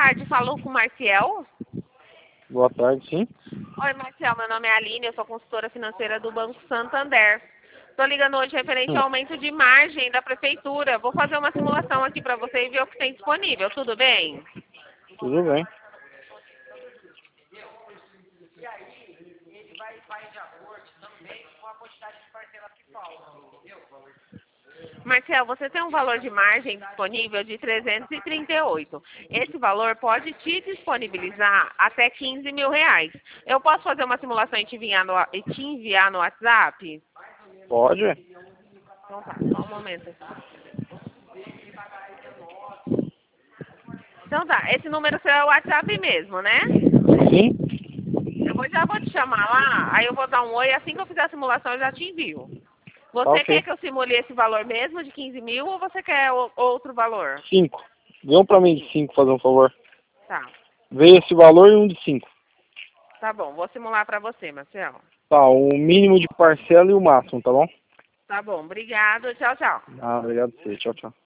tarde, falo com o Marciel. Boa tarde, sim. Oi, Marcial, meu nome é Aline, eu sou consultora financeira do Banco Santander. Estou ligando hoje referente ao aumento de margem da prefeitura. Vou fazer uma simulação aqui para você e ver o que tem disponível, tudo bem? Tudo bem. Marcel, você tem um valor de margem disponível de 338. Esse valor pode te disponibilizar até 15 mil reais. Eu posso fazer uma simulação e te enviar no WhatsApp? Pode? Então tá, só um momento. Então tá, esse número seu é o WhatsApp mesmo, né? Sim. Já vou te chamar lá, aí eu vou dar um oi, assim que eu fizer a simulação eu já te envio. Tá Você ok. quer que eu simule esse valor mesmo de 15 mil ou você quer outro valor? 5. Vê um pra mim de 5, fazer um favor. Tá, Vê esse valor e um de 5. tá bom, vou simular pra você, Marcelo. Tá, o mínimo de parcela e o máximo, tá bom? Tá bom, obrigado, tchau, tchau. Ah, obrigado a você. Tchau, tchau.